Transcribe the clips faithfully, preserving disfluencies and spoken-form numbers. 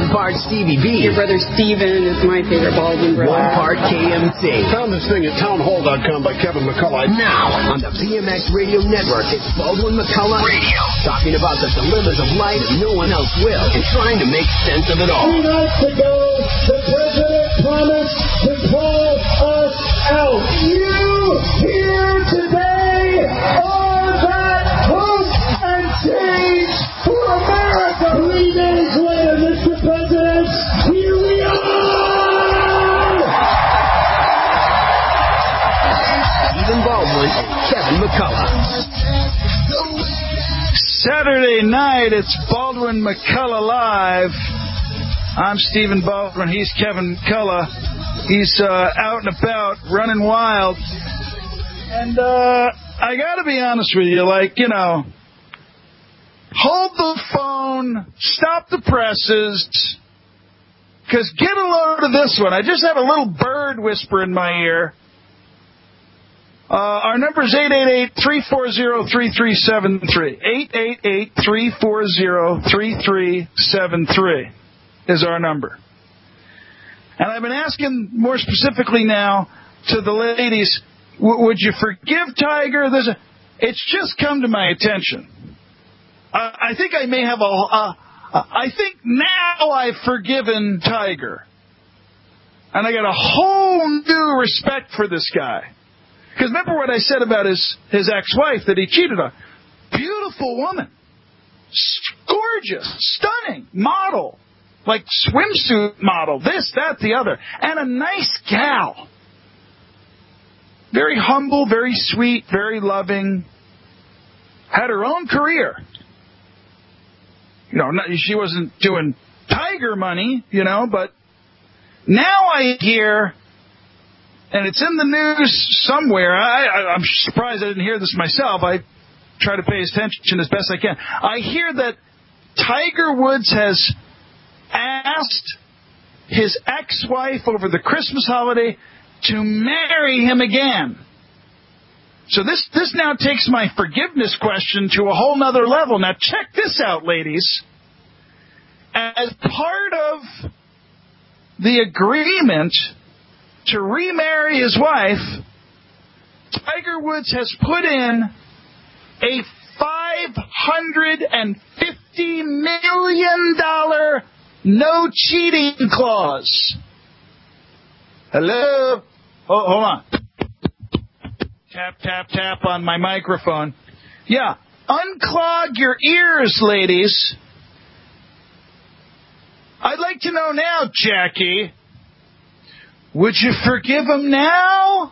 part Stevie B. Your brother Steven is my favorite Baldwin brother. One part K M C. Found this thing at townhall dot com by Kevin McCullough. Now, on the B M X Radio Network, it's Baldwin McCullough Radio. Talking about the dilemmas of life and no one else will, and trying to make sense of it all. Three nights ago, the president promised to call us out. You here today are that hope and change for America. Three days later, Mister President, here we are! Stephen Baldwin and Kevin McCullough. Saturday night, it's Baldwin McCullough Live. I'm Stephen Baldwin. He's Kevin McCullough. He's uh, out and about, running wild. And uh, I got to be honest with you, like, you know, hold the phone, stop the presses, because get a load of this one. I just have a little bird whisper in my ear. Uh, our number is eight eight eight, three four zero, three three seven three. eight eight eight, three four zero, three three seven three is our number. And I've been asking more specifically now to the ladies, w- would you forgive Tiger? There's a, it's just come to my attention. Uh, I think I may have a... Uh, I think now I've forgiven Tiger. And I got a whole new respect for this guy. Because remember what I said about his, his ex-wife that he cheated on. Beautiful woman. Gorgeous. Stunning. Model. Like swimsuit model. This, that, the other. And a nice gal. Very humble, very sweet, very loving. Had her own career. You know, not, she wasn't doing Tiger money, you know, but now I hear... And it's in the news somewhere. I, I, I'm surprised I didn't hear this myself. I try to pay attention as best I can. I hear that Tiger Woods has asked his ex-wife over the Christmas holiday to marry him again. So this, this now takes my forgiveness question to a whole nother level. Now check this out, ladies. As part of the agreement to remarry his wife, Tiger Woods has put in a five hundred fifty million dollars no cheating clause. Hello? Oh, hold on. Tap, tap, tap on my microphone. Yeah, unclog your ears, ladies. I'd like to know now, Jackie, would you forgive him now?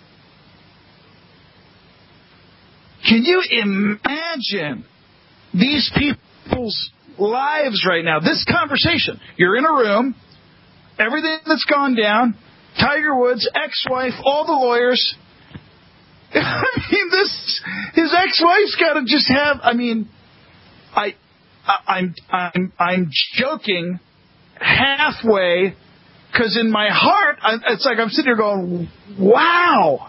Can you imagine these people's lives right now? This conversation. You're in a room. Everything that's gone down. Tiger Woods, ex-wife, all the lawyers. I mean, this, his ex-wife's got to just have, I mean, I, I I'm, I'm, I'm joking halfway. Because in my heart, it's like I'm sitting here going, wow,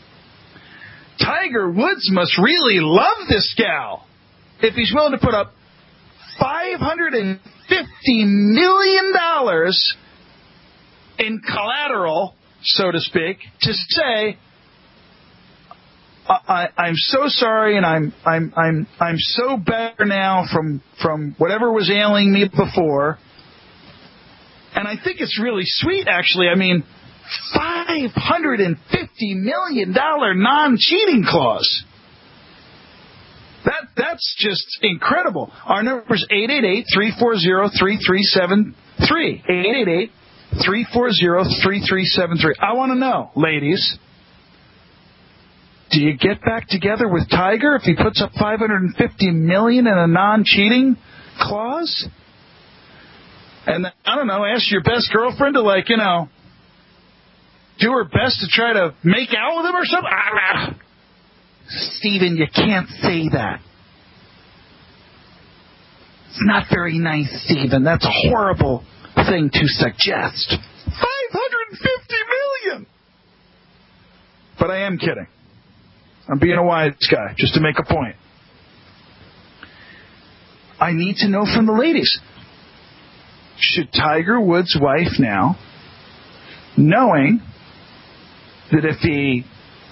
Tiger Woods must really love this gal if he's willing to put up five hundred fifty million dollars in collateral, so to speak, to say, I, I'm so sorry and I'm I'm I'm I'm so better now from from whatever was ailing me before. And I think it's really sweet, actually. I mean, five hundred fifty million dollars non-cheating clause. That That's just incredible. Our number is eight eight eight, three four zero, three three seven three. eight eight eight, three four zero, three three seven three. I want to know, ladies, do you get back together with Tiger if he puts up five hundred fifty million dollars in a non-cheating clause? And, I don't know, ask your best girlfriend to, like, you know, do her best to try to make out with him or something? Ah, Stephen, you can't say that. It's not very nice, Stephen. That's a horrible thing to suggest. five hundred fifty million dollars! But I am kidding. I'm being a wise guy, just to make a point. I need to know from the ladies. should Tiger Woods' wife now, knowing that if he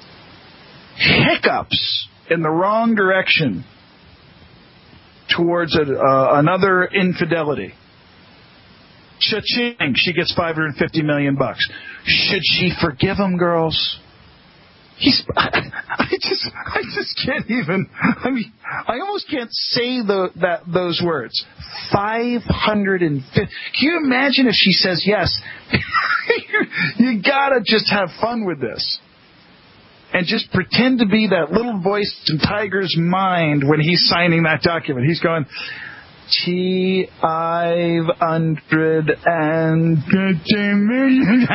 hiccups in the wrong direction towards a, uh, another infidelity, cha-ching, she gets five hundred fifty million bucks. Should she forgive him, girls? He's, I, I just, I just can't even. I mean, I almost can't say the, that those words. Five hundred and fifty. Can you imagine if she says yes? You gotta just have fun with this, and just pretend to be that little voice in Tiger's mind when he's signing that document. He's going, T five hundred and fifty million.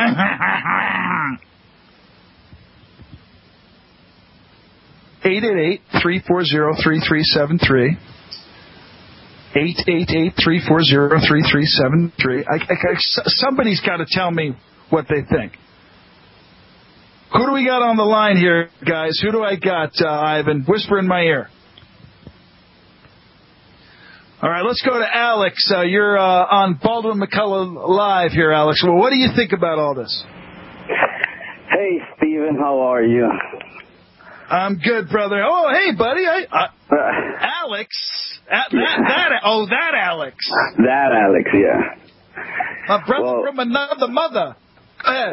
eight eight eight, three four zero, three three seven three. eight eight eight, three four zero, three three seven three. I, I, somebody's got to tell me what they think. Who do we got on the line here, guys? Who do I got, uh, Ivan? Whisper in my ear. All right, let's go to Alex. Uh, you're uh, on Baldwin McCullough Live here, Alex. Well, what do you think about all this? Hey, Stephen, how are you? I'm good, brother. Oh, hey, buddy. I, uh, uh, Alex. Uh, that, that, oh, that Alex. That Alex, yeah. My brother well, from another mother. Go ahead.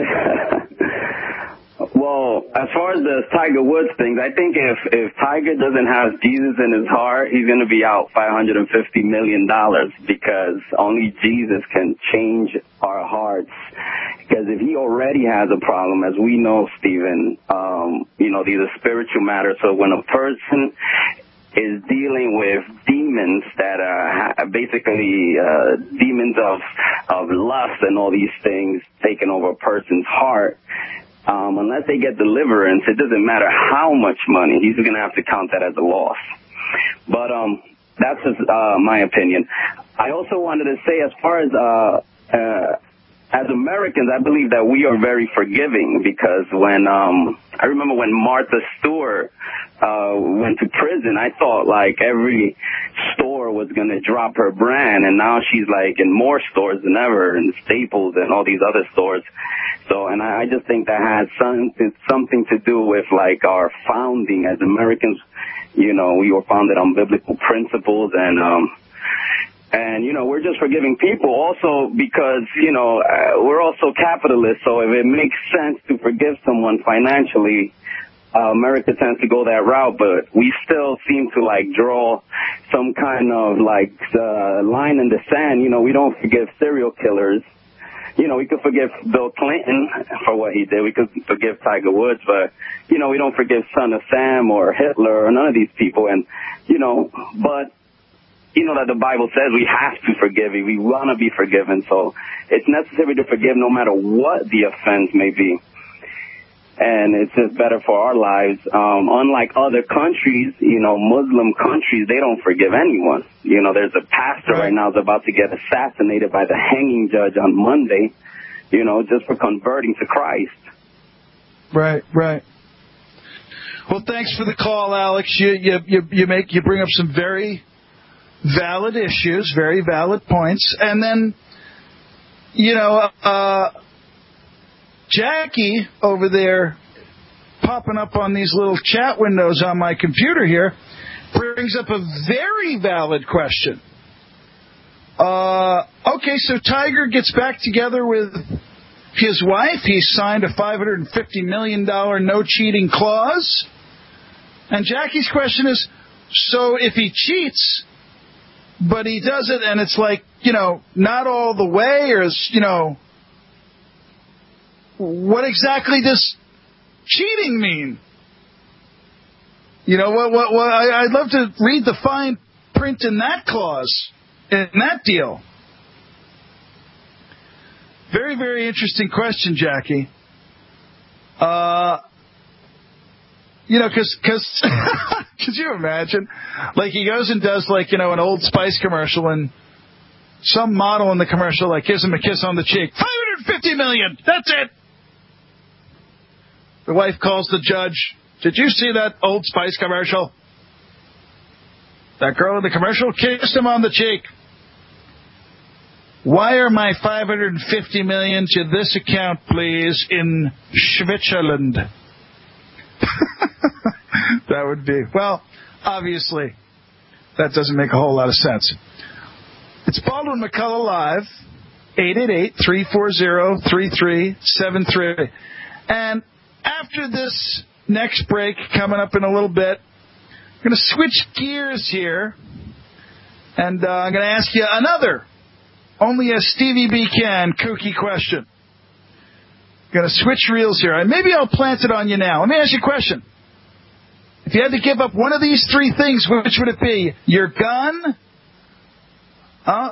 Well, as far as the Tiger Woods things, I think if, if Tiger doesn't have Jesus in his heart, he's going to be out five hundred fifty million dollars because only Jesus can change our hearts. Because if he already has a problem, as we know, Stephen, um, you know, these are spiritual matters. So when a person is dealing with demons that are basically uh, demons of, of lust and all these things taking over a person's heart, Um, unless they get deliverance, it doesn't matter how much money. He's going to have to count that as a loss. But um, that's just uh, my opinion. I also wanted to say, as far as uh, uh, as Americans, I believe that we are very forgiving because when um, I remember when Martha Stewart uh, went to prison, I thought like every store was going to drop her brand, and now she's like in more stores than ever, and Staples and all these other stores. So, and I, I just think that has something, something to do with like our founding as Americans. You know, we were founded on biblical principles, and um, and you know, we're just forgiving people also because you know uh, we're also capitalists. So if it makes sense to forgive someone financially, uh, America tends to go that route. But we still seem to like draw some kind of like uh, line in the sand. You know, we don't forgive serial killers. You know, we could forgive Bill Clinton for what he did. We could forgive Tiger Woods, but, you know, we don't forgive Son of Sam or Hitler or none of these people. And, you know, but, you know, that the Bible says we have to forgive. We want to be forgiven. So it's necessary to forgive no matter what the offense may be. And it's just better for our lives. Um, unlike other countries, you know, Muslim countries, they don't forgive anyone. You know, there's a pastor right now that's about to get assassinated by the hanging judge on Monday, you know, just for converting to Christ. Right, right. Well, thanks for the call, Alex. You, you, you, you make, you bring up some very valid issues, very valid points. And then, you know, uh, Jackie over there popping up on these little chat windows on my computer here brings up a very valid question. Uh, okay, so Tiger gets back together with his wife. He's signed a five hundred fifty million dollars no-cheating clause. And Jackie's question is, so if he cheats, but he does it and it's like, you know, not all the way, or is, you know, what exactly does cheating mean? You know, what? What? what I, I'd love to read the fine print in that clause, in that deal. Very, very interesting question, Jackie. Uh, you know, because, because, could you imagine? Like, he goes and does, like, you know, an Old Spice commercial, and some model in the commercial, like, gives him a kiss on the cheek. five hundred fifty million dollars, that's it. The wife calls the judge. Did you see that Old Spice commercial? That girl in the commercial kissed him on the cheek. Wire my five hundred fifty million dollars to this account, please, in Switzerland. That would be, well, obviously, that doesn't make a whole lot of sense. It's Baldwin McCullough Live, eight eight eight, three four zero, three three seven three. And after this next break, coming up in a little bit, I'm going to switch gears here, and uh, I'm going to ask you another, only a Stevie B can, kooky question. I'm going to switch reels here. Maybe I'll plant it on you now. Let me ask you a question. If you had to give up one of these three things, which would it be? Your gun? Uh,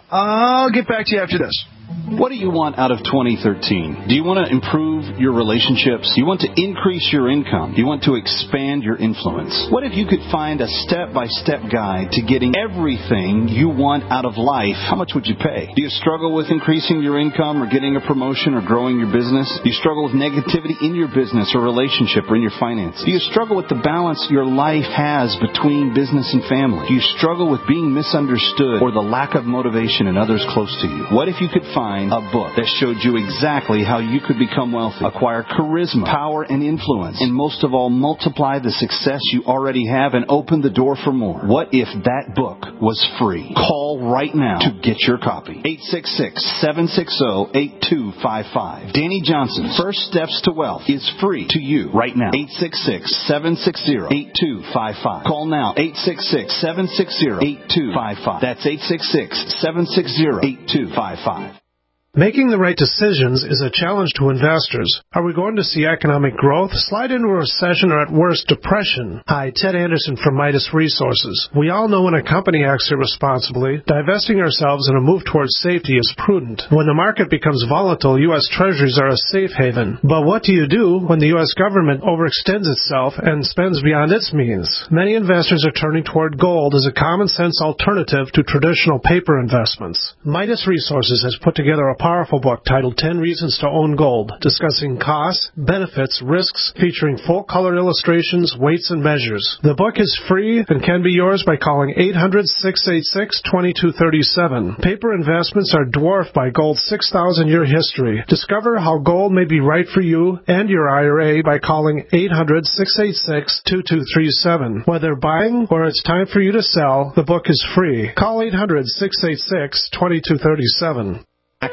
I'll get back to you after this. What do you want out of twenty thirteen? Do you want to improve your relationships? Do you want to increase your income? Do you want to expand your influence? What if you could find a step-by-step guide to getting everything you want out of life? How much would you pay? Do you struggle with increasing your income or getting a promotion or growing your business? Do you struggle with negativity in your business or relationship or in your finances? Do you struggle with the balance your life has between business and family? Do you struggle with being misunderstood or the lack of motivation in others close to you? What if you could find a book that showed you exactly how you could become wealthy, acquire charisma, power, and influence, and most of all, multiply the success you already have and open the door for more? What if that book was free? Call right now to get your copy. eight six six, seven six zero, eight two five five. Danny Johnson's First Steps to Wealth is free to you right now. eight six six, seven six zero, eight two five five. Call now. eight six six, seven six zero, eight two five five. That's eight six six, seven six zero, eight two five five. Making the right decisions is a challenge to investors. Are we going to see economic growth, slide into a recession, or at worst, depression? Hi, Ted Anderson from Midas Resources. We all know when a company acts irresponsibly, divesting ourselves in a move towards safety is prudent. When the market becomes volatile, U S Treasuries are a safe haven. But what do you do when the U S government overextends itself and spends beyond its means? Many investors are turning toward gold as a common-sense alternative to traditional paper investments. Midas Resources has put together a powerful book titled ten Reasons to Own Gold, discussing costs, benefits, risks, featuring full-color illustrations, weights, and measures. The book is free and can be yours by calling eight hundred, six eight six, two two three seven. Paper investments are dwarfed by gold's six thousand year history. Discover how gold may be right for you and your I R A by calling eight hundred, six eight six, two two three seven. Whether buying or it's time for you to sell, the book is free. Call eight hundred, six eight six, two two three seven.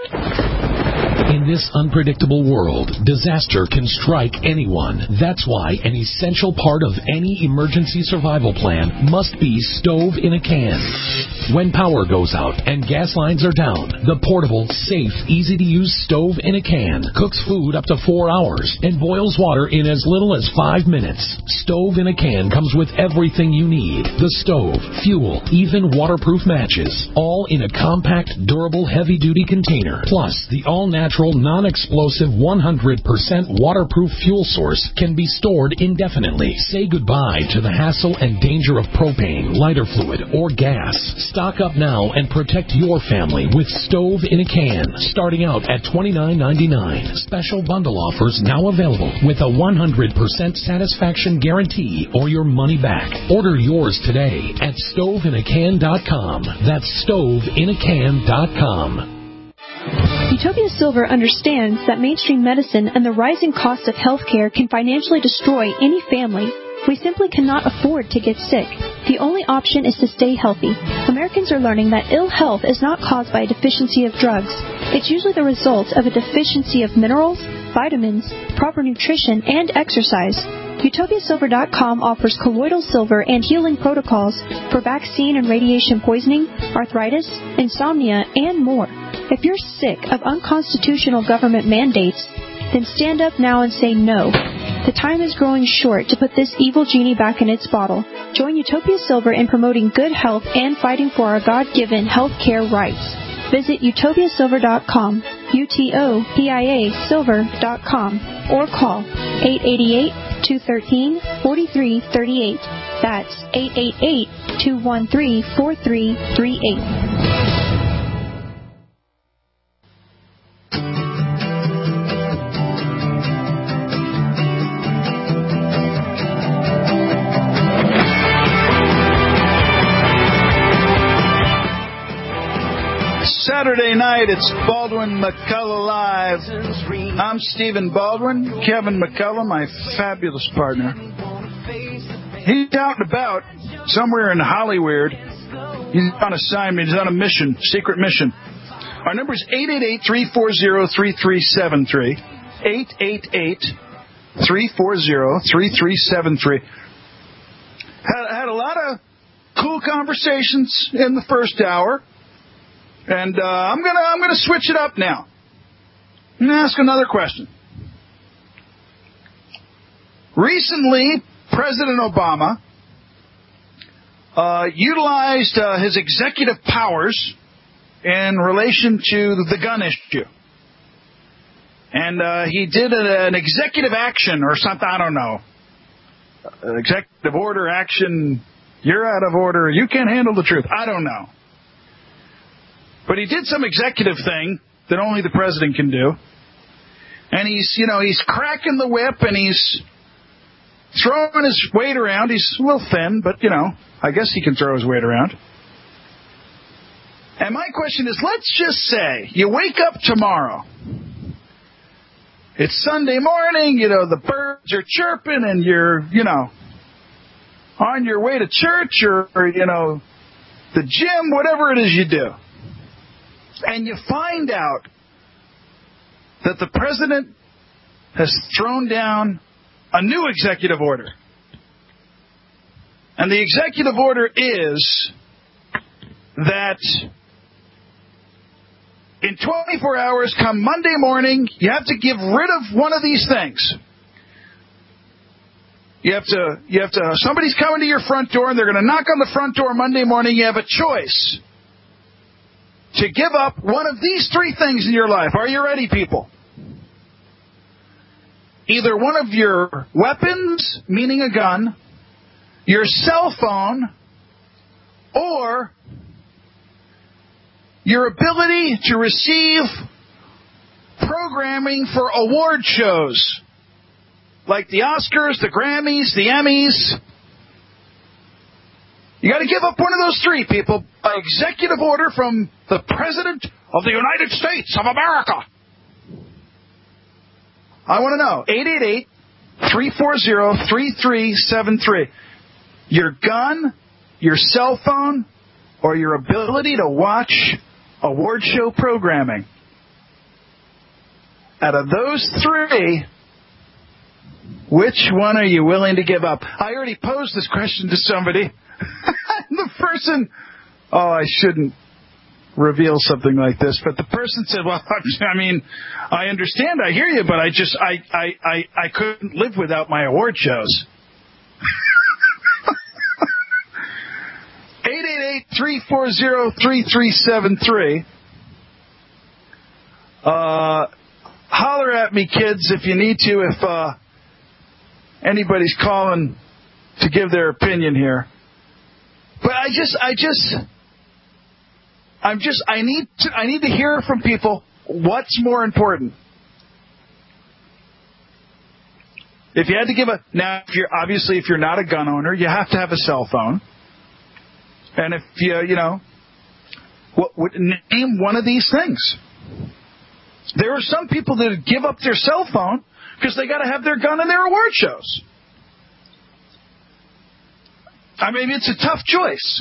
In this unpredictable world, disaster can strike anyone. That's why an essential part of any emergency survival plan must be stove in a can. When power goes out and gas lines are down, the portable, safe, easy-to-use stove in a can cooks food up to four hours and boils water in as little as five minutes. Stove in a can comes with everything you need. The stove, fuel, even waterproof matches, all in a compact, durable, heavy-duty container. Plus, the all-natural, non-explosive, one hundred percent waterproof fuel source can be stored indefinitely. Say goodbye to the hassle and danger of propane, lighter fluid, or gas. Stock up now and protect your family with Stove in a Can, starting out at twenty-nine ninety-nine. Special bundle offers now available with a one hundred percent satisfaction guarantee or your money back. Order yours today at stove in a can dot com. That's stove in a can dot com. Utopia Silver understands that mainstream medicine and the rising cost of healthcare can financially destroy any family. We simply cannot afford to get sick. The only option is to stay healthy. Americans are learning that ill health is not caused by a deficiency of drugs. It's usually the result of a deficiency of minerals, vitamins, proper nutrition, and exercise. Utopia Silver dot com offers colloidal silver and healing protocols for vaccine and radiation poisoning, arthritis, insomnia, and more. If you're sick of unconstitutional government mandates, then stand up now and say no. The time is growing short to put this evil genie back in its bottle. Join Utopia Silver in promoting good health and fighting for our God-given health care rights. Visit Utopia Silver dot com, U T O P I A Silver dot com, or call eight eight eight, two one three, four three three eight. That's eight eight eight, two one three, four three three eight. Saturday night, it's Baldwin McCullough Live. I'm Stephen Baldwin. Kevin McCullough, my fabulous partner. He's out and about somewhere in Hollywood. He's on assignment. He's on a mission, secret mission. Our number is eight eight eight, three four zero, three three seven three. eight eight eight, three four zero, three three seven three. Had, had a lot of cool conversations in the first hour. And uh, I'm gonna I'm gonna switch it up now. I'm gonna ask another question. Recently, President Obama uh, utilized uh, his executive powers in relation to the gun issue, and uh, he did a, an executive action or something. I don't know. An executive order action. You're out of order. You can't handle the truth. I don't know. But he did some executive thing that only the president can do. And he's, you know, he's cracking the whip and he's throwing his weight around. He's a little thin, but, you know, I guess he can throw his weight around. And my question is, let's just say you wake up tomorrow. It's Sunday morning, you know, the birds are chirping and you're, you know, on your way to church or, or you know, the gym, whatever it is you do. And you find out that the president has thrown down a new executive order. And the executive order is that in twenty-four hours, come Monday morning, you have to get rid of one of these things. You have to, you have to, somebody's coming to your front door and they're going to knock on the front door Monday morning. You have a choice to give up one of these three things in your life. Are you ready, people? Either one of your weapons, meaning a gun, your cell phone, or your ability to receive programming for award shows, like the Oscars, the Grammys, the Emmys. You got to give up one of those three, people. An executive order from the President of the United States of America. I want to know. eight eight eight, three four zero, three three seven three. Your gun, your cell phone, or your ability to watch award show programming. Out of those three, which one are you willing to give up? I already posed this question to somebody. The person, oh, I shouldn't reveal something like this, but the person said, well, I mean, I understand, I hear you, but I just, I, I, I, I couldn't live without my award shows. eight eight eight, three four zero, three three seven three. Uh, holler at me, kids, if you need to, if uh, anybody's calling to give their opinion here. But I just, I just, I'm just, I need to, I need to hear from people what's more important. If you had to give a, now, if you're, obviously, if you're not a gun owner, you have to have a cell phone. And if you, you know, what, what, name one of these things. There are some people that give up their cell phone because they got to have their gun in their award shows. I mean, it's a tough choice.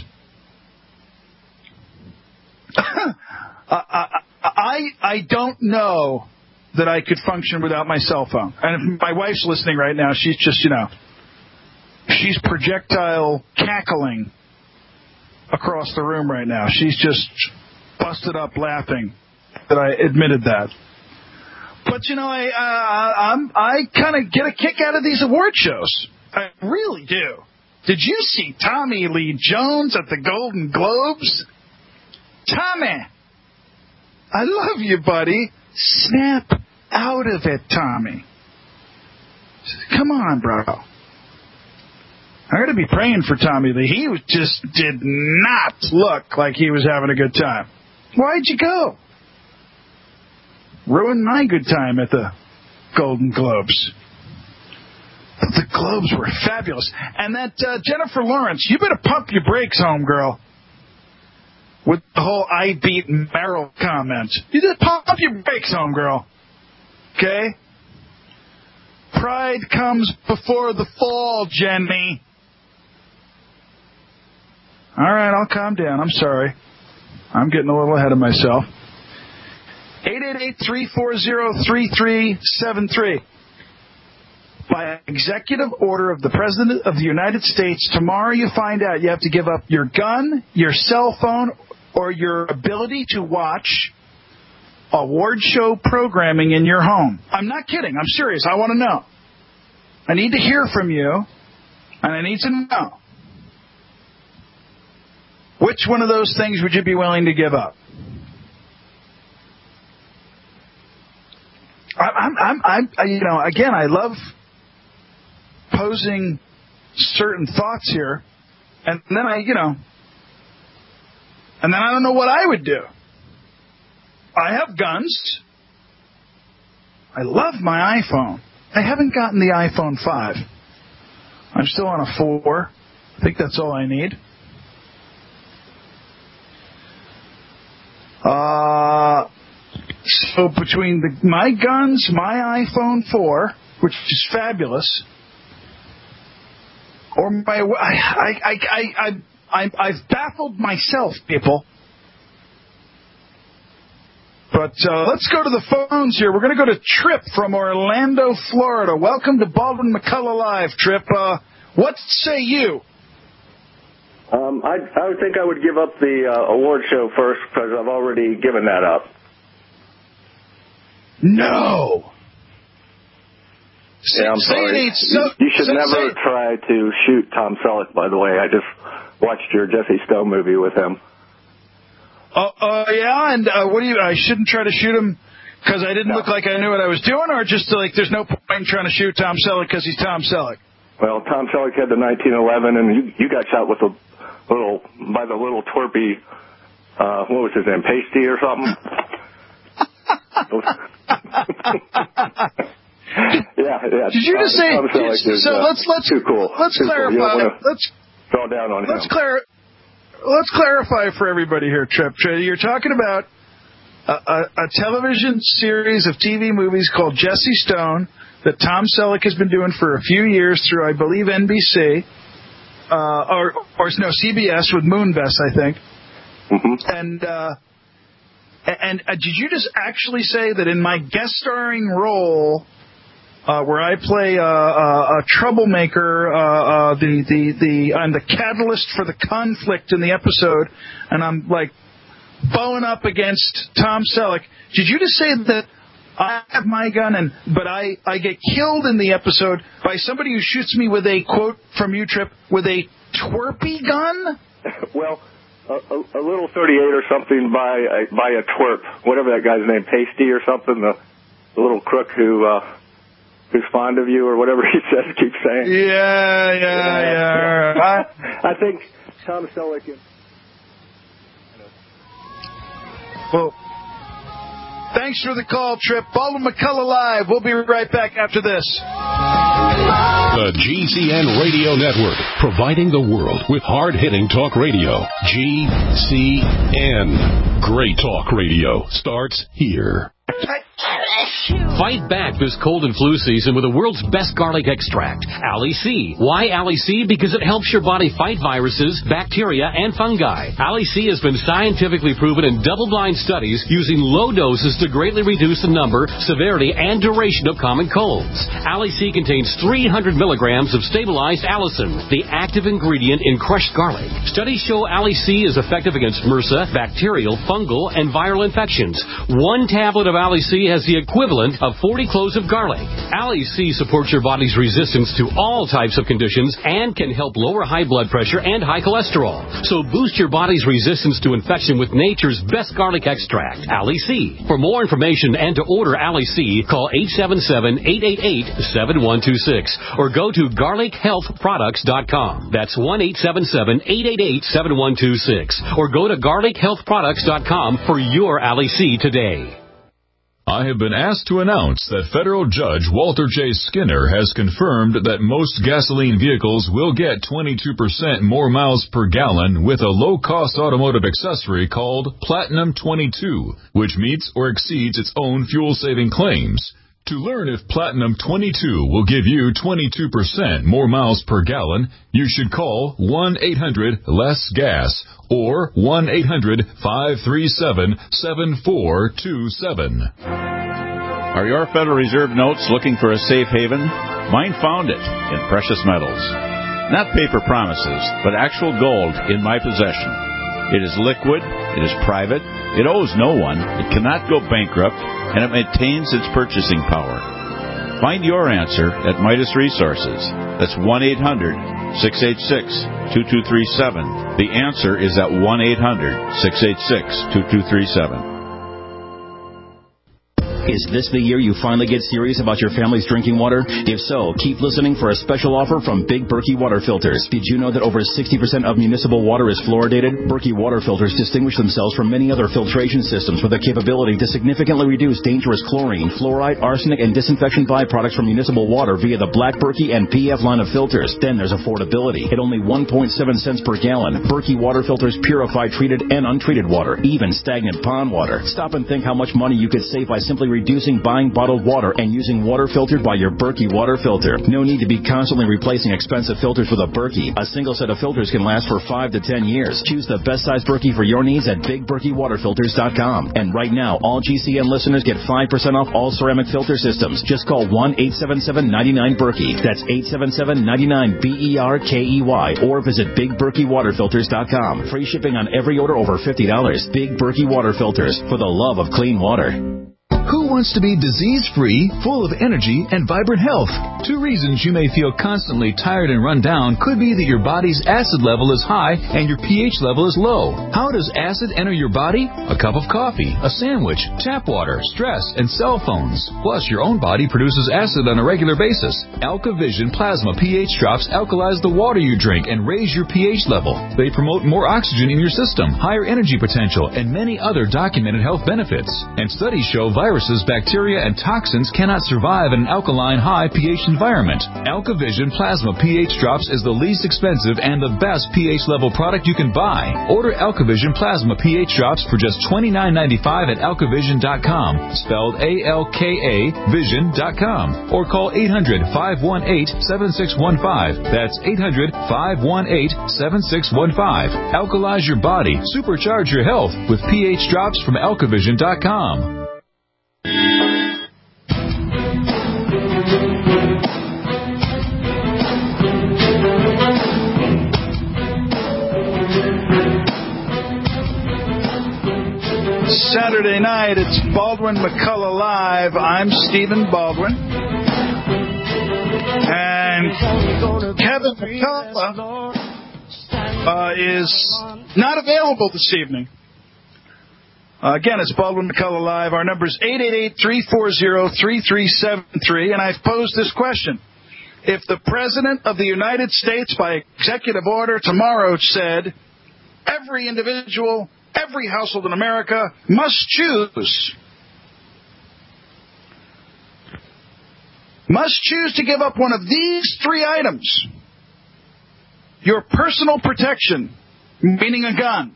I, I I don't know that I could function without my cell phone. And if my wife's listening right now, she's just, you know, she's projectile cackling across the room right now. She's just busted up laughing that I admitted that. But, you know, I uh, I'm, I kind of get a kick out of these award shows. I really do. Did you see Tommy Lee Jones at the Golden Globes? Tommy, I love you, buddy. Snap out of it, Tommy. Come on, bro. I got to be praying for Tommy Lee. He just did not look like he was having a good time. Why'd you go? Ruined my good time at the Golden Globes. The Globes were fabulous. And that uh, Jennifer Lawrence, you better pump your brakes, homegirl. with the whole I beat Merrill comment. You just pop your brakes, homegirl. Okay? Pride comes before the fall, Jenny. All right, I'll calm down. I'm sorry. I'm getting a little ahead of myself. eight eight eight, three four zero, three three seven three. By executive order of the President of the United States, tomorrow you find out you have to give up your gun, your cell phone, or your ability to watch award show programming in your home. I'm not kidding. I'm serious. I want to know. I need to hear from you, and I need to know. Which one of those things would you be willing to give up? I'm, I'm, I'm, I, you know, again, I love posing certain thoughts here, and then I, you know, and then I don't know what I would do. I have guns. I love my iPhone. I haven't gotten the iPhone five. I'm still on a four. I think that's all I need. Uh, so between the, my guns, my iPhone four, which is fabulous, or my, I, I, I, I, I, I've baffled myself, people. But uh, let's go to the phones here. We're going to go to Trip from Orlando, Florida. Welcome to Baldwin McCullough Live, Trip. Uh, what say you? Um, I, I would think I would give up the uh, award show first because I've already given that up. No. Yeah, I'm sorry. So, you, you should so, never say, try to shoot Tom Selleck, by the way. I just watched your Jesse Stone movie with him. Oh, uh, yeah, and uh, what do you? I shouldn't try to shoot him because I didn't no. look like I knew what I was doing, or just like there's no point in trying to shoot Tom Selleck because he's Tom Selleck. Well, Tom Selleck had the nineteen eleven, and you, you got shot with a little by the little twerpy. Uh, what was his name? Pasty or something? yeah, yeah. Did you Tom, just say? Tom Selleck did, is, so uh, let's let's too cool. Let's too clarify. Cool. Let's draw down on let's him. Clar- let's clarify for everybody here, Trip. You're talking about a, a, a television series of T V movies called Jesse Stone that Tom Selleck has been doing for a few years through, I believe, N B C, uh, or or no C B S with Moonves, I think. Mm-hmm. And uh, and uh, did you just actually say that in my guest starring role, uh, where I play uh, uh, a troublemaker, uh, uh, the the the I'm the catalyst for the conflict in the episode, and I'm like bowing up against Tom Selleck? Did you just say that I have my gun, and but I, I get killed in the episode by somebody who shoots me with a, quote from you, Trip, with a twerpy gun? Well, a, a, a little thirty-eight or something by a, by a twerp, whatever that guy's name, Pasty or something, the, the little crook who uh, who's fond of you or whatever he says, keeps saying. Yeah, yeah, yeah. yeah. I, I think Tom Selleck is... Well... Thanks for the call, Trip. Baldwin McCullough Live. We'll be right back after this. The G C N Radio Network, providing the world with hard-hitting talk radio. G C N. Great talk radio starts here. Fight back this cold and flu season with the world's best garlic extract, Ali C. Why Ali C? Because it helps your body fight viruses, bacteria, and fungi. Ali C has been scientifically proven in double-blind studies using low doses to greatly reduce the number, severity, and duration of common colds. Ali C contains three hundred milligrams of stabilized allicin, the active ingredient in crushed garlic. Studies show Ali C is effective against MRSA, bacterial, fungal, and viral infections. One tablet of Ali C has the equivalent of forty cloves of garlic. Ali C supports your body's resistance to all types of conditions and can help lower high blood pressure and high cholesterol. So boost your body's resistance to infection with nature's best garlic extract, Ali C. For more information and to order Ali C, call eight seven seven, eight eight eight, seven one two six or go to garlic health products dot com. That's one eight seven seven, eight eight eight, seven one two six or go to garlic health products dot com for your Ali C today. I have been asked to announce that federal judge Walter J. Skinner has confirmed that most gasoline vehicles will get twenty-two percent more miles per gallon with a low-cost automotive accessory called Platinum twenty-two, which meets or exceeds its own fuel-saving claims. To learn if Platinum twenty-two will give you twenty-two percent more miles per gallon, you should call one eight hundred less gas or one eight hundred five three seven seven four two seven. Are your Federal Reserve notes looking for a safe haven? Mine found it in precious metals. Not paper promises, but actual gold in my possession. It is liquid, it is private, it owes no one, it cannot go bankrupt, and it maintains its purchasing power. Find your answer at Midas Resources. That's one eight hundred six eight six two two three seven. The answer is at one eight hundred six eight six two two three seven. Is this the year you finally get serious about your family's drinking water? If so, keep listening for a special offer from Big Berkey Water Filters. Did you know that over sixty percent of municipal water is fluoridated? Berkey Water Filters distinguish themselves from many other filtration systems with the capability to significantly reduce dangerous chlorine, fluoride, arsenic, and disinfection byproducts from municipal water via the Black Berkey and P F line of filters. Then there's affordability. At only one point seven cents per gallon, Berkey Water Filters purify treated and untreated water, even stagnant pond water. Stop and think how much money you could save by simply reducing buying bottled water and using water filtered by your Berkey water filter. No need to be constantly replacing expensive filters with a Berkey. A single set of filters can last for five to ten years. Choose the best size Berkey for your needs at big berkey water filters dot com. And right now, all G C N listeners get five percent off all ceramic filter systems. Just call one eight seven seven nine nine Berkey. That's eight seven seven nine nine B E R K E Y. Or visit big berkey water filters dot com. Free shipping on every order over fifty dollars. Big Berkey Water Filters, for the love of clean water. Who wants to be disease-free, full of energy, and vibrant health? Two reasons you may feel constantly tired and run down could be that your body's acid level is high and your pH level is low. How does acid enter your body? A cup of coffee, a sandwich, tap water, stress, and cell phones. Plus, your own body produces acid on a regular basis. AlkaVision Plasma pH drops alkalize the water you drink and raise your pH level. They promote more oxygen in your system, higher energy potential, and many other documented health benefits. And studies show viruses, bacteria, and toxins cannot survive in an alkaline high pH environment. AlkaVision Plasma pH Drops is the least expensive and the best pH level product you can buy. Order AlkaVision Plasma pH Drops for just twenty-nine ninety-five at alkavision dot com, spelled A L K A vision dot com, or call eight hundred five one eight seven six one five. That's eight hundred five one eight seven six one five. Alkalize your body, supercharge your health with pH Drops from alkavision dot com. Saturday night, it's Baldwin McCullough Live. I'm Stephen Baldwin. And Kevin McCullough uh, is not available this evening. Uh, again, it's Baldwin McCullough Live. Our number is eight eight eight, three four zero, three three seven three. And I've posed this question. If the President of the United States, by executive order tomorrow, said every individual, every household in America must choose, must choose to give up one of these three items: your personal protection, meaning a gun,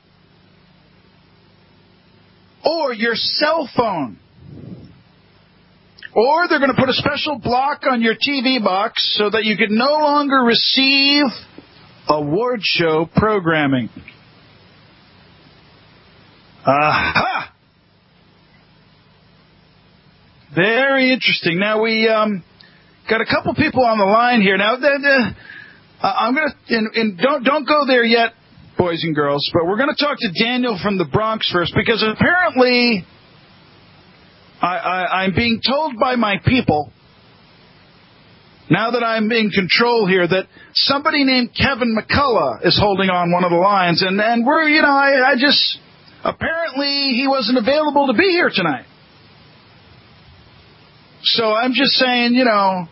or your cell phone, or they're going to put a special block on your T V box so that you can no longer receive award show programming. Aha! Very interesting. Now, we um, got a couple people on the line here. Now, the, the, uh, I'm going to, and, and don't, don't go there yet, boys and girls, but we're going to talk to Daniel from the Bronx first, because apparently I, I, I'm being told by my people, now that I'm in control here, that somebody named Kevin McCullough is holding on one of the lines, and, and we're, you know, I, I just... Apparently, he wasn't available to be here tonight. So I'm just saying, you know,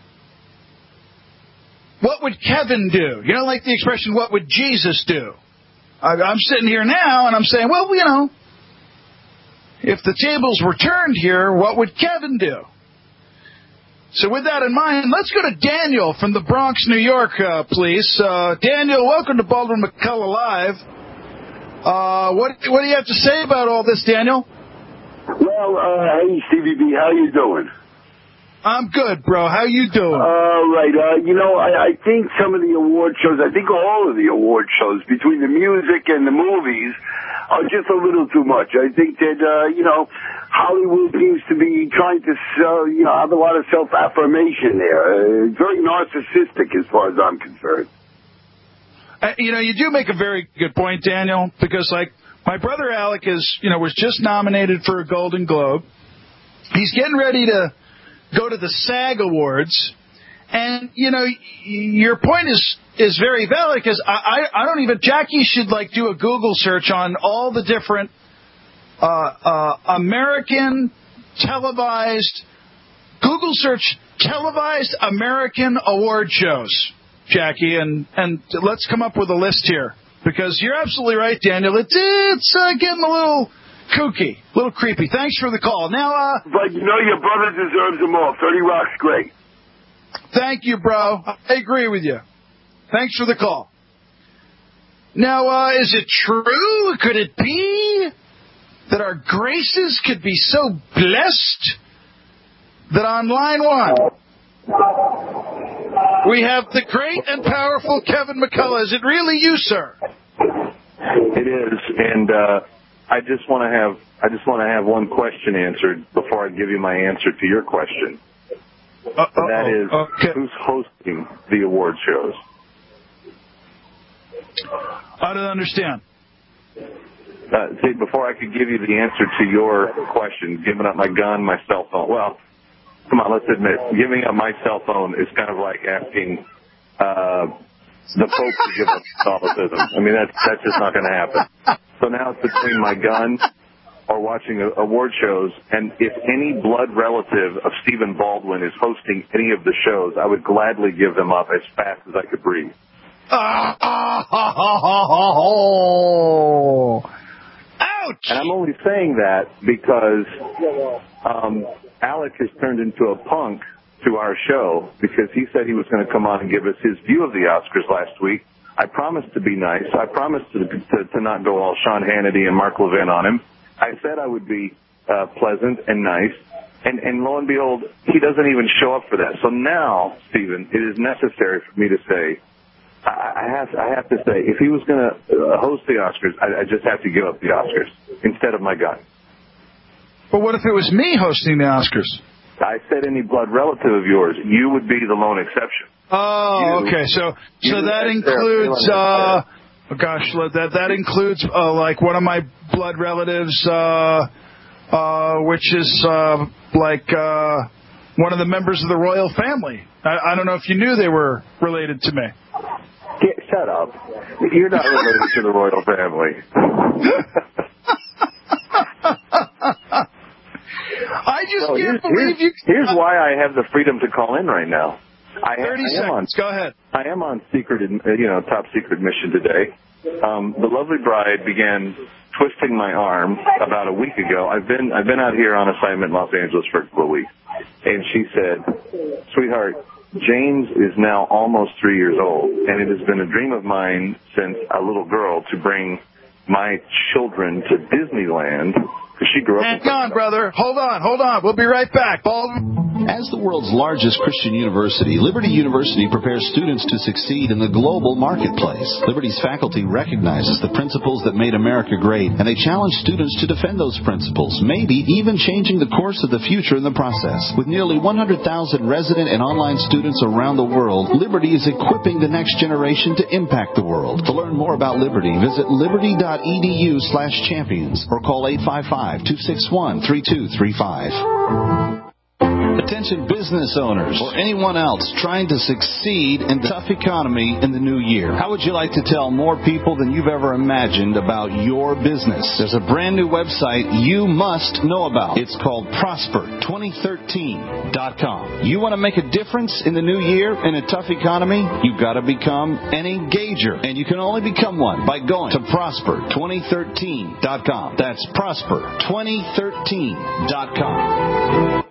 what would Kevin do? You know, like the expression, what would Jesus do? I, I'm sitting here now, and I'm saying, well, you know, if the tables were turned here, what would Kevin do? So with that in mind, let's go to Daniel from the Bronx, New York, uh, please. Uh, Daniel, welcome to Baldwin McCullough Live. Uh, what, what do you have to say about all this, Daniel? Well, uh, hey, Stevie B, how you doing? I'm good, bro. How you doing? All right. Uh, you know, I, I think some of the award shows, I think all of the award shows, between the music and the movies, are just a little too much. I think that, uh, you know, Hollywood seems to be trying to, uh, you know, have a lot of self-affirmation there. Uh, it's very narcissistic as far as I'm concerned. Uh, you know, you do make a very good point, Daniel, because, like, my brother Alec is, you know, was just nominated for a Golden Globe. He's getting ready to go to the SAG Awards, and, you know, your point is is very valid, because I, I, I don't even, Jackie should, like, do a Google search on all the different uh, uh, American televised, Google search televised American award shows, Jackie, and, and let's come up with a list here, because you're absolutely right, Daniel. It's, it's uh, getting a little kooky, a little creepy. Thanks for the call. Now, uh... But, you know, your brother deserves them all. thirty Rock's great. Thank you, bro. I agree with you. Thanks for the call. Now, uh, is it true? Could it be that our graces could be so blessed that on line one, we have the great and powerful Kevin McCullough? Is it really you, sir? It is, and, uh... I just want to have I just want to have one question answered before I give you my answer to your question. Uh, and that is, okay. Who's hosting the award shows? I don't understand. Uh, see, before I could give you the answer to your question, giving up my gun, my cell phone. Well, come on, let's admit, giving up my cell phone is kind of like asking uh, the Pope to give up Catholicism. I mean, that's that's just not going to happen. So now it's between my gun or watching award shows, and if any blood relative of Stephen Baldwin is hosting any of the shows, I would gladly give them up as fast as I could breathe. Oh, ouch! And I'm only saying that because um, Alec has turned into a punk to our show because he said he was going to come on and give us his view of the Oscars last week. I promised to be nice. I promised to, to, to not go all Sean Hannity and Mark Levin on him. I said I would be uh, pleasant and nice. And, and lo and behold, he doesn't even show up for that. So now, Stephen, it is necessary for me to say, I, I have I have to say, if he was going to uh, host the Oscars, I, I just have to give up the Oscars instead of my gun. But what if it was me hosting the Oscars? I said any blood relative of yours, you would be the lone exception. Oh, you, okay. So, so that includes, uh, oh gosh, that that includes uh, like one of my blood relatives, uh, uh, which is uh, like uh, one of the members of the royal family. I, I don't know if you knew they were related to me. Get, shut up! You're not related to the royal family. I just no, can't here's, believe here's, you. Here's why I have the freedom to call in right now. I, Thirty I am seconds. On, Go ahead. I am on secret, you know, top secret mission today. Um, the lovely bride began twisting my arm about a week ago. I've been I've been out here on assignment in Los Angeles for a couple of weeks, and she said, "Sweetheart, James is now almost three years old, and it has been a dream of mine since a little girl to bring my children to Disneyland." She grew up. Hang on, brother. Hold on, hold on. We'll be right back. Baldwin. As the world's largest Christian university, Liberty University prepares students to succeed in the global marketplace. Liberty's faculty recognizes the principles that made America great, and they challenge students to defend those principles, maybe even changing the course of the future in the process. With nearly one hundred thousand resident and online students around the world, Liberty is equipping the next generation to impact the world. To learn more about Liberty, visit liberty.edu slash champions or call eight five five, two six one, three two three five. Attention business owners or anyone else trying to succeed in the tough economy in the new year. How would you like to tell more people than you've ever imagined about your business? There's a brand new website you must know about. It's called Prosper twenty thirteen dot com. You want to make a difference in the new year in a tough economy? You've got to become an engager. And you can only become one by going to Prosper twenty thirteen dot com. That's Prosper twenty thirteen dot com.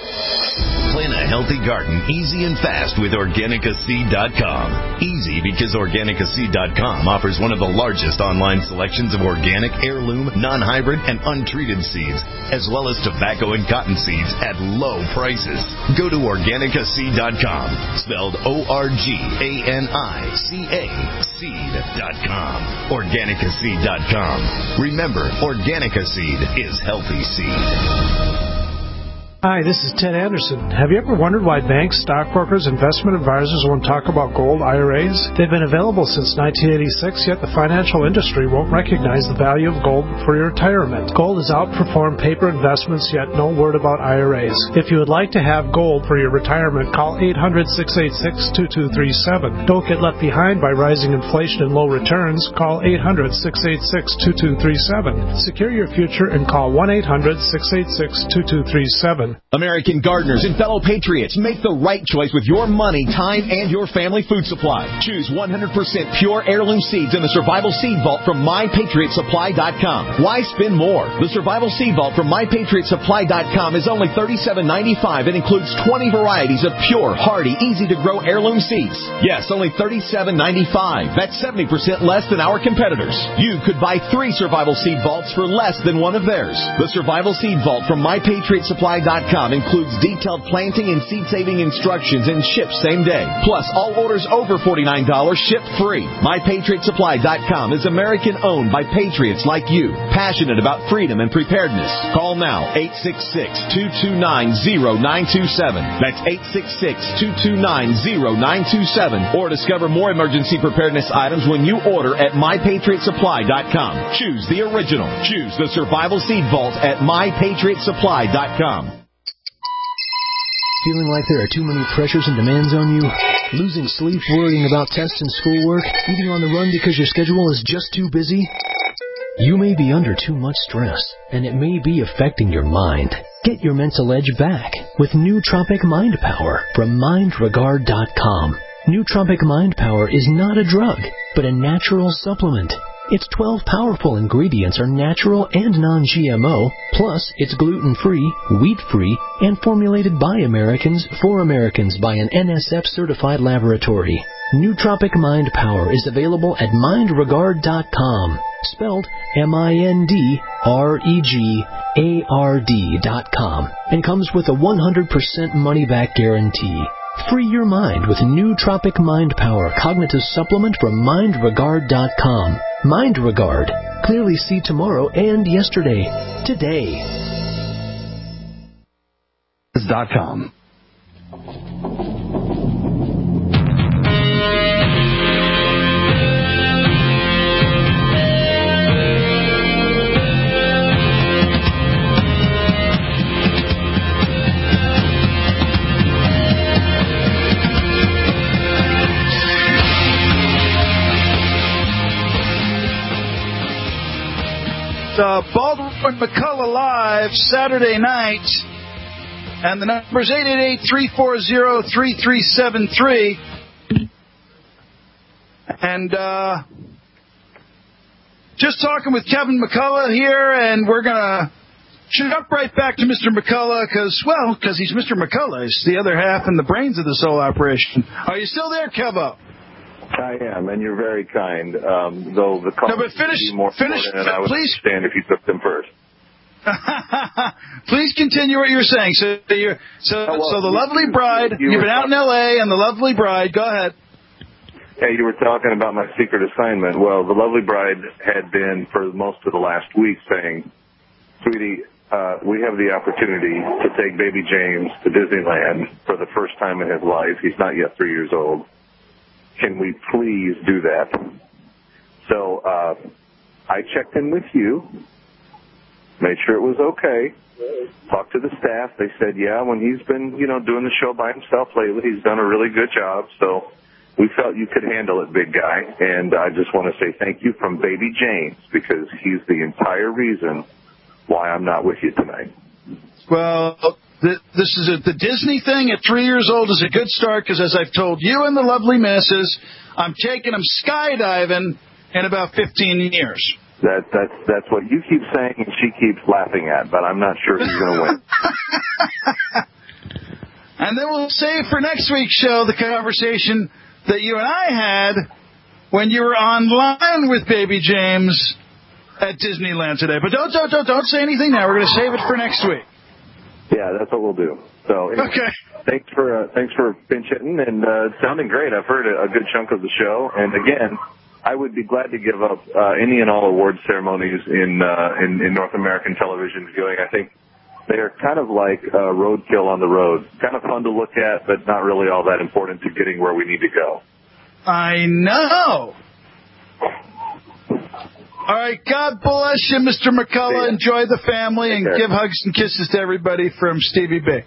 Plan a healthy garden easy and fast with Organica Seed dot com. Easy because Organica Seed dot com offers one of the largest online selections of organic, heirloom, non-hybrid, and untreated seeds, as well as tobacco and cotton seeds at low prices. Go to Organica Seed dot com, spelled O R G A N I C A, seed dot com. Organica Seed dot com. Remember, Organica Seed is healthy seed. Hi, this is Ted Anderson. Have you ever wondered why banks, stockbrokers, investment advisors won't talk about gold I R As? They've been available since nineteen eighty-six, yet the financial industry won't recognize the value of gold for your retirement. Gold has outperformed paper investments, yet no word about I R As. If you would like to have gold for your retirement, call eight hundred, six eight six, two two three seven. Don't get left behind by rising inflation and low returns. Call eight hundred, six eight six, two two three seven. Secure your future and call one eight hundred, six eight six, two two three seven. American gardeners and fellow patriots, make the right choice with your money, time, and your family food supply. Choose one hundred percent pure heirloom seeds in the Survival Seed Vault from my patriot supply dot com. Why spend more? The Survival Seed Vault from my patriot supply dot com is only thirty-seven ninety-five and includes twenty varieties of pure, hardy, easy-to-grow heirloom seeds. Yes, only thirty-seven ninety-five. That's seventy percent less than our competitors. You could buy three Survival Seed Vaults for less than one of theirs. The Survival Seed Vault from my patriot supply dot com includes detailed planting and seed-saving instructions and ships same day. Plus, all orders over forty-nine dollars ship free. my patriot supply dot com is American-owned by patriots like you, passionate about freedom and preparedness. Call now, eight six six, two two nine, zero nine two seven. That's eight six six, two two nine, zero nine two seven. Or discover more emergency preparedness items when you order at my patriot supply dot com. Choose the original. Choose the Survival Seed Vault at my patriot supply dot com. Feeling like there are too many pressures and demands on you? Losing sleep worrying about tests and schoolwork? Eating on the run because your schedule is just too busy? You may be under too much stress, and it may be affecting your mind. Get your mental edge back with Nootropic Mind Power from mind regard dot com. Nootropic Mind Power is not a drug, but a natural supplement. Its twelve powerful ingredients are natural and non-G M O, plus it's gluten-free, wheat-free, and formulated by Americans for Americans by an N S F-certified laboratory. Nootropic Mind Power is available at mind regard dot com, spelled M I N D R E G A R D dot com, and comes with a one hundred percent money-back guarantee. Free your mind with Nootropic Mind Power Cognitive Supplement from mind regard dot com. Mind Regard. Clearly see tomorrow and yesterday. Today. Dot com. Uh, Baldwin McCullough Live Saturday night, and the number is eight eight eight, three four zero, three three seven three. And uh, just talking with Kevin McCullough here, and we're going to jump right back to Mister McCullough because, well, because he's Mister McCullough. He's the other half and the brains of this whole operation. Are you still there, Kevo? I am, and you're very kind. Um, though the call no, but finish, would be more finish, important, and I would please. understand if you took them first. Please continue what you're saying. So, you're, so, oh, well, so the you, lovely bride. You, you you've been talking, out in L A, and the lovely bride. Go ahead. Yeah, you were talking about my secret assignment. Well, the lovely bride had been for most of the last week saying, "Sweetie, uh, we have the opportunity to take baby James to Disneyland for the first time in his life. He's not yet three years old. Can we please do that?" So uh, I checked in with you, made sure it was okay, talked to the staff. They said, yeah, when he's been, you know, doing the show by himself lately, he's done a really good job. So we felt you could handle it, big guy. And I just want to say thank you from Baby James, because he's the entire reason why I'm not with you tonight. Well, th- this is a, the Disney thing at three years old is a good start, because as I've told you and the lovely missus, I'm taking him skydiving in about fifteen years. That that's that's what you keep saying and she keeps laughing at, but I'm not sure who's going to win. And then we'll save for next week's show the conversation that you and I had when you were online with Baby James at Disneyland today. But don't don't don't don't say anything now. We're going to save it for next week. Yeah, that's what we'll do. So anyway, okay. Thanks for uh, thanks for pinch hitting and uh, it's sounding great. I've heard a, a good chunk of the show, and again, I would be glad to give up uh, any and all award ceremonies in, uh, in in North American television viewing. I think they are kind of like uh, roadkill on the road. Kind of fun to look at, but not really all that important to getting where we need to go. I know. All right, God bless you, Mister McCullough. Enjoy the family and give hugs and kisses to everybody from Stevie B.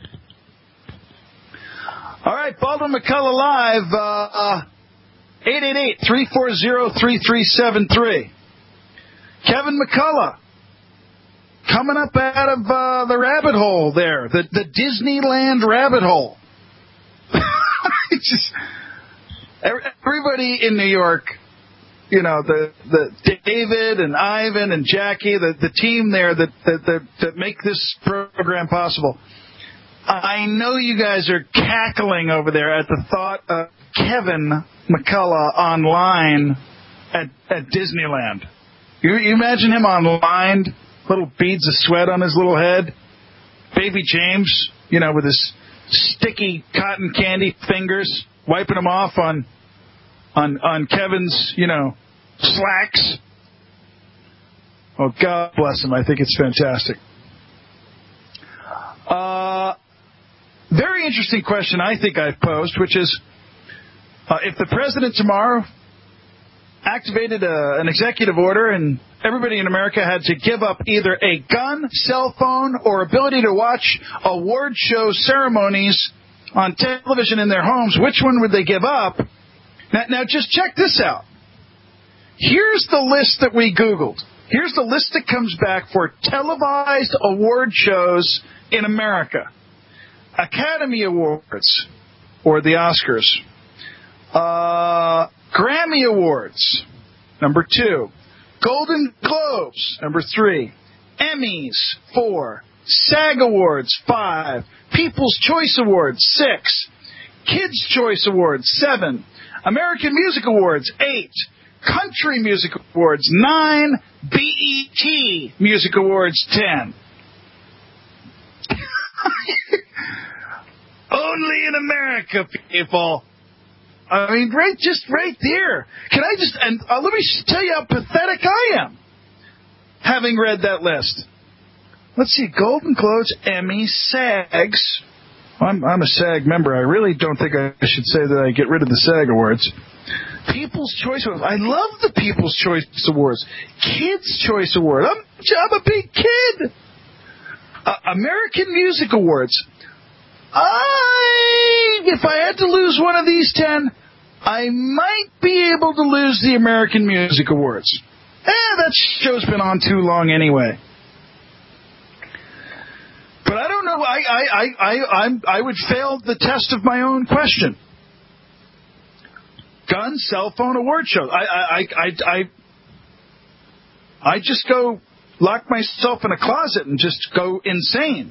All right, Baldwin McCullough Live. Uh, uh, eight eight eight, three four zero, three three seven three. Kevin McCullough coming up out of uh, the rabbit hole there, the, the Disneyland rabbit hole. It's just, everybody in New York, you know, the, the David and Ivan and Jackie, the, the team there that, that, that, that make this program possible. I know you guys are cackling over there at the thought of Kevin McCullough online at, at Disneyland. You, you imagine him online, little beads of sweat on his little head. Baby James, you know, with his sticky cotton candy fingers, wiping them off on on on Kevin's, you know, slacks. Oh, God bless him. I think it's fantastic. Uh, very interesting question I think I've posed, which is, uh, if the president tomorrow activated a, an executive order and everybody in America had to give up either a gun, cell phone, or ability to watch award show ceremonies on television in their homes, which one would they give up? Now, now just check this out. Here's the list that we Googled. Here's the list that comes back for televised award shows in America. Academy Awards, or the Oscars. Uh, Grammy Awards, number two. Golden Globes, number three. Emmys, four. SAG Awards, five. People's Choice Awards, six. Kids' Choice Awards, seven. American Music Awards, eight. Country Music Awards, nine. B E T Music Awards, ten. Only in America, people. I mean, right, just right there. Can I just, and uh, let me tell you how pathetic I am, having read that list. Let's see, Golden Globes, Emmy, SAGs. I'm, I'm a SAG member. I really don't think I should say that I get rid of the SAG Awards. People's Choice Awards. I love the People's Choice Awards. Kids' Choice Award. I'm, I'm a big kid. Uh, American Music Awards. I, if I had to lose one of these ten, I might be able to lose the American Music Awards. Eh, that show's been on too long anyway. But I don't know. I I I I I'm, I would fail the test of my own question. Gun, cell phone, award show. I I I I I just go lock myself in a closet and just go insane.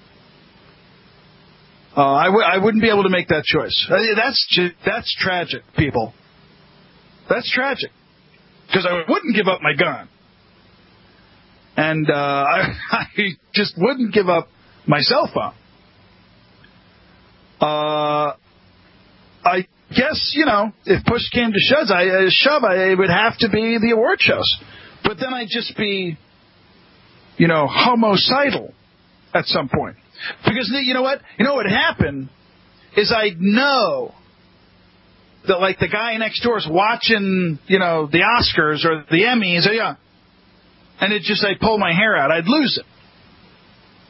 Uh, I, w- I wouldn't be able to make that choice. Uh, that's ju- that's tragic, people. That's tragic. Because I wouldn't give up my gun. And uh, I, I just wouldn't give up my cell phone. Uh, I guess, you know, if push came to shove, I, uh, shove, I, it would have to be the award shows. But then I'd just be, you know, homicidal at some point. Because, you know what? You know what would happen is I'd know that, like, the guy next door is watching, you know, the Oscars or the Emmys, or, yeah, and it just, I'd pull my hair out. I'd lose it.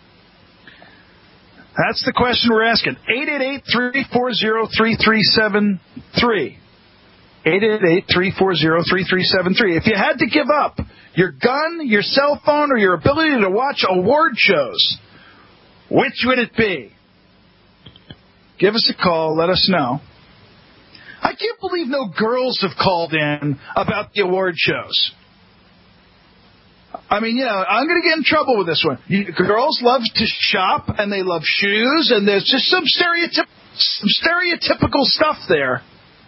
That's the question we're asking. eight eight eight, three four zero, three three seven three. eight eight eight, three four zero, three three seven three. If you had to give up your gun, your cell phone, or your ability to watch award shows, which would it be? Give us a call. Let us know. I can't believe no girls have called in about the award shows. I mean, you know, I'm going to get in trouble with this one. You, girls love to shop, and they love shoes, and there's just some, stereotyp- some stereotypical stuff there.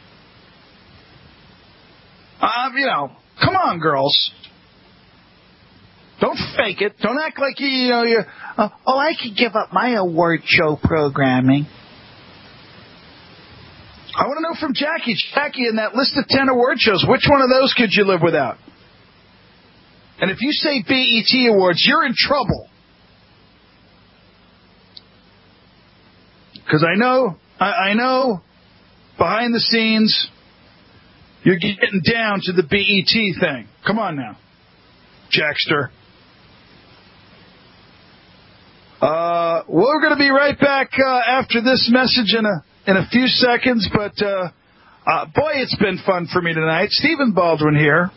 Uh, you know, come on, girls. Don't fake it. Don't act like you, you know, you're, uh, oh, I could give up my award show programming. I want to know from Jackie. Jackie, in that list of ten award shows, which one of those could you live without? And if you say B E T Awards, you're in trouble. Because I know, I, I know, behind the scenes, you're getting down to the B E T thing. Come on now, Jackster. Uh, we're going to be right back uh, after this message in a in a few seconds. But uh, uh, boy, it's been fun for me tonight. Stephen Baldwin here,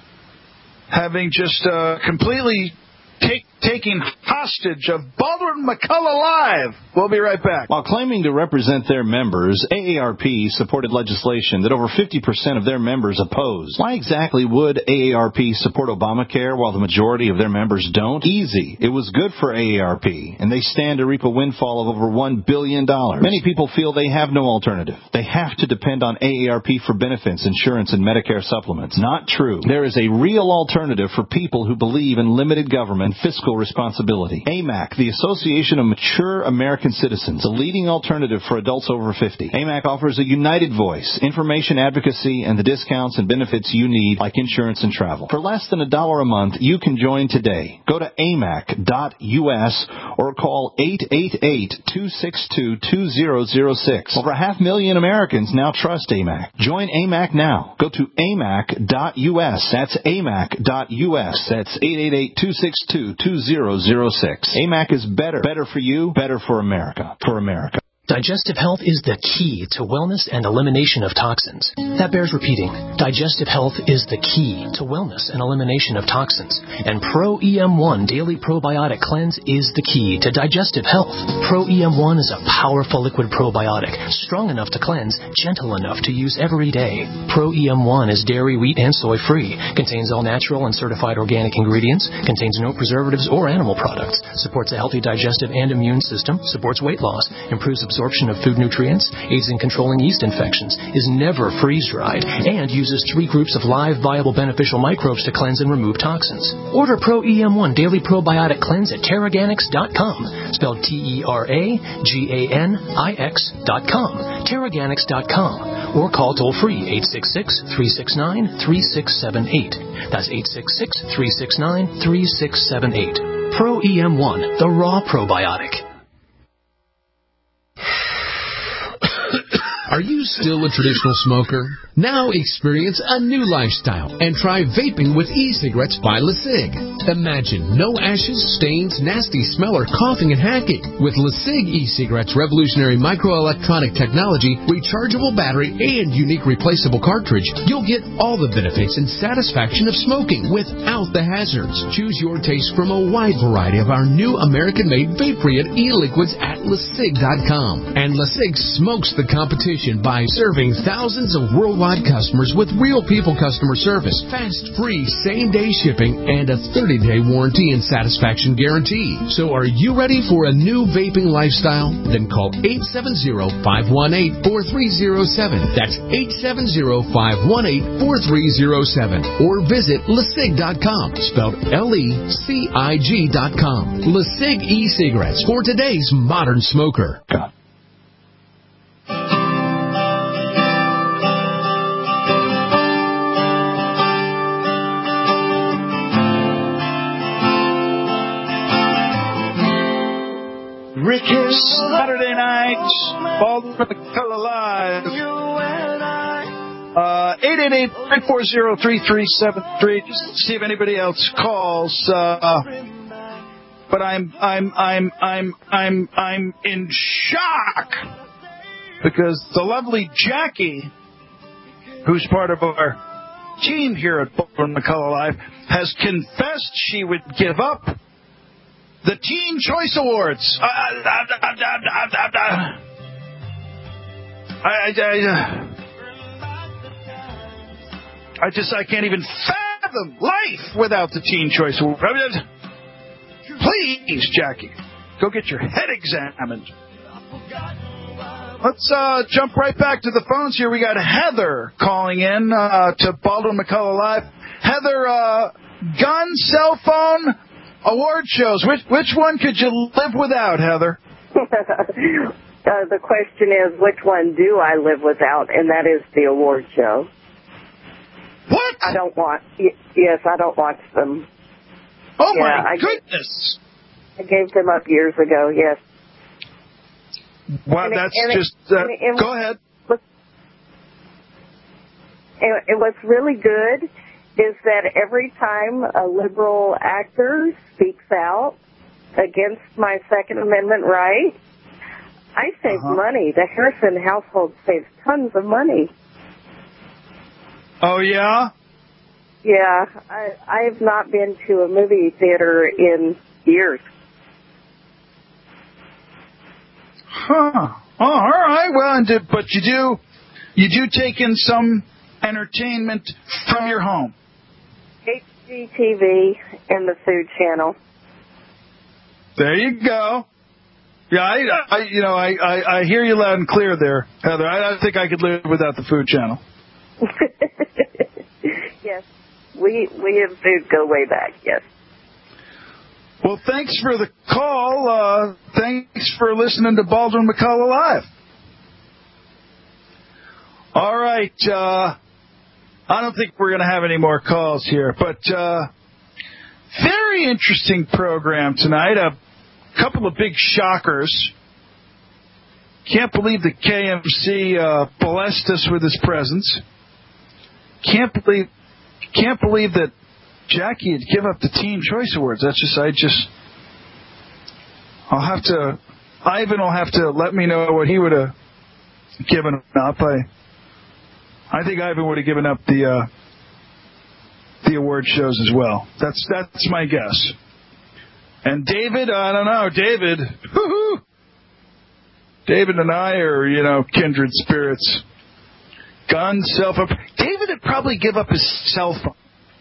having just uh, completely take, taking hostage of Baldwin McCullough Live. We'll be right back. While claiming to represent their members, A A R P supported legislation that over fifty percent of their members opposed. Why exactly would A A R P support Obamacare while the majority of their members don't? Easy. It was good for A A R P, and they stand to reap a windfall of over one billion dollars. Many people feel they have no alternative. They have to depend on A A R P for benefits, insurance, and Medicare supplements. Not true. There is a real alternative for people who believe in limited government and fiscal responsibility. A M A C, the Association of Mature American Citizens, a leading alternative for adults over fifty. A M A C offers a united voice, information advocacy, and the discounts and benefits you need, like insurance and travel. For less than a dollar a month, you can join today. Go to A M A C dot U S or call eight eight eight, two six two, two zero zero six. Over a half million Americans now trust A M A C. Join A M A C now. Go to A M A C dot U S. That's A M A C dot U S. That's eight eight eight, two six two, two zero zero six. A M A C is better. Better for you, better for America. For America. Digestive health is the key to wellness and elimination of toxins. That bears repeating. Digestive health is the key to wellness and elimination of toxins. And Pro E M one Daily Probiotic Cleanse is the key to digestive health. Pro E M one is a powerful liquid probiotic, strong enough to cleanse, gentle enough to use every day. Pro E M one is dairy, wheat, and soy free, contains all natural and certified organic ingredients, contains no preservatives or animal products, supports a healthy digestive and immune system, supports weight loss, improves absorption absorption of food nutrients, aids in controlling yeast infections, is never freeze-dried, and uses three groups of live, viable, beneficial microbes to cleanse and remove toxins. Order Pro E M one Daily Probiotic Cleanse at Terraganix dot com, spelled T E R A G A N I X dot com, Terraganix dot com, or call toll-free eight six six, three six nine, three six seven eight. That's eight six six, three six nine, three six seven eight. Pro E M one, the raw probiotic. Are you still a traditional smoker? Now experience a new lifestyle and try vaping with e-cigarettes by LeSig. Imagine no ashes, stains, nasty smell, or coughing and hacking. With LeSig e-cigarettes' revolutionary microelectronic technology, rechargeable battery, and unique replaceable cartridge, you'll get all the benefits and satisfaction of smoking without the hazards. Choose your taste from a wide variety of our new American-made vape-free e-liquids at LeSig dot com. And LeSig smokes the competition by serving thousands of worldwide customers with real people customer service, fast, free, same-day shipping, and a thirty-day warranty and satisfaction guarantee. So are you ready for a new vaping lifestyle? Then call eight seven zero, five one eight, four three zero seven. That's eight seven zero, five one eight, four three zero seven. Or visit LeSig dot com, spelled L E C I G dot com. LeSig e-cigarettes for today's modern smoker. God. Rick's Saturday night, Baldwin McCullough Live. Uh, eight eight eight, three four zero, three three seven three. Just to see if anybody else calls. Uh, but I'm I'm I'm I'm I'm I'm in shock because the lovely Jackie, who's part of our team here at Baldwin McCullough Live, has confessed she would give up the Teen Choice Awards. Uh, uh, uh, uh, uh, uh, uh. I, I, I, I just I can't even fathom life without the Teen Choice Awards. Please, Jackie, go get your head examined. Let's uh, jump right back to the phones here. We got Heather calling in uh, to Baldwin McCullough Live. Heather, uh, gun, cell phone, award shows. Which which one could you live without, Heather? uh, the question is, which one do I live without? And that is the award show. What? I don't want. Y- yes, I don't watch them. Oh yeah, my I goodness! Gave, I gave them up years ago. Yes. Well, and that's it, just. It, uh, it, it, go ahead. It, it was really good. Is that every time a liberal actor speaks out against my Second Amendment right, I save uh-huh. money. The Harrison household saves tons of money. Oh, yeah? Yeah. I, I have not been to a movie theater in years. Huh. Oh, all right. Well, and did, but you do, you do take in some entertainment from your home. H G T V and the Food Channel. There you go. Yeah, I, I you know, I, I, I hear you loud and clear there, Heather. I, I think I could live without the Food Channel. Yes, we we and food go way back. Yes. Well, thanks for the call. Uh, thanks for listening to Baldwin McCullough Live. All right. Uh, I don't think we're going to have any more calls here, but uh, very interesting program tonight. A couple of big shockers. Can't believe the K M C uh, blessed us with his presence. Can't believe, can't believe that Jackie had given up the Teen Choice Awards. That's just, I just, I'll have to, Ivan will have to let me know what he would have given up. I, I think Ivan would have given up the, uh, the award shows as well. That's, that's my guess. And David, I don't know, David, woo-hoo, David and I are, you know, kindred spirits. Gun, cell phone. David would probably give up his cell phone.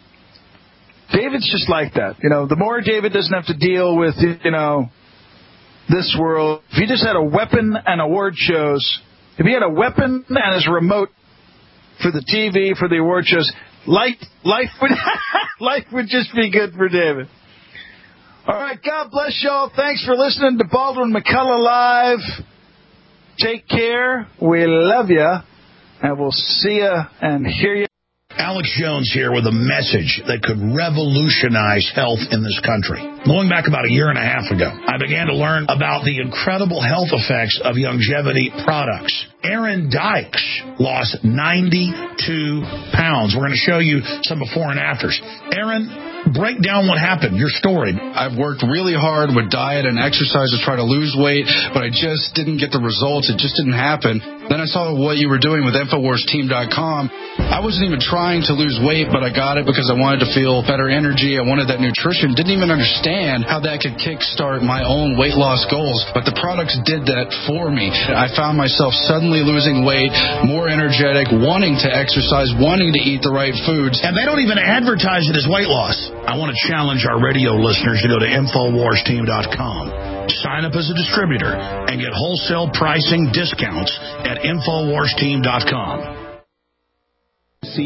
David's just like that. You know, the more David doesn't have to deal with, you know, this world. If he just had a weapon and award shows, if he had a weapon and his remote for the T V, for the award shows, life, life would, life would just be good for David. All right, God bless y'all. Thanks for listening to Baldwin McCullough Live. Take care. We love you. And we'll see you and hear you. Alex Jones here with a message that could revolutionize health in this country. Going back about a year and a half ago, I began to learn about the incredible health effects of longevity products. Aaron Dykes lost ninety-two pounds. We're going to show you some before and afters. Aaron, break down what happened, your story. I've worked really hard with diet and exercise to try to lose weight, but I just didn't get the results. It just didn't happen. Then I saw what you were doing with Infowars Team dot com. I wasn't even trying to lose weight, but I got it because I wanted to feel better energy. I wanted that nutrition. Didn't even understand how that could kickstart my own weight loss goals, but the products did that for me. I found myself suddenly losing weight, more energetic, wanting to exercise, wanting to eat the right foods. And they don't even advertise it as weight loss. I want to challenge our radio listeners to go to Infowars Team dot com. Sign up as a distributor and get wholesale pricing discounts at Infowars Team dot com.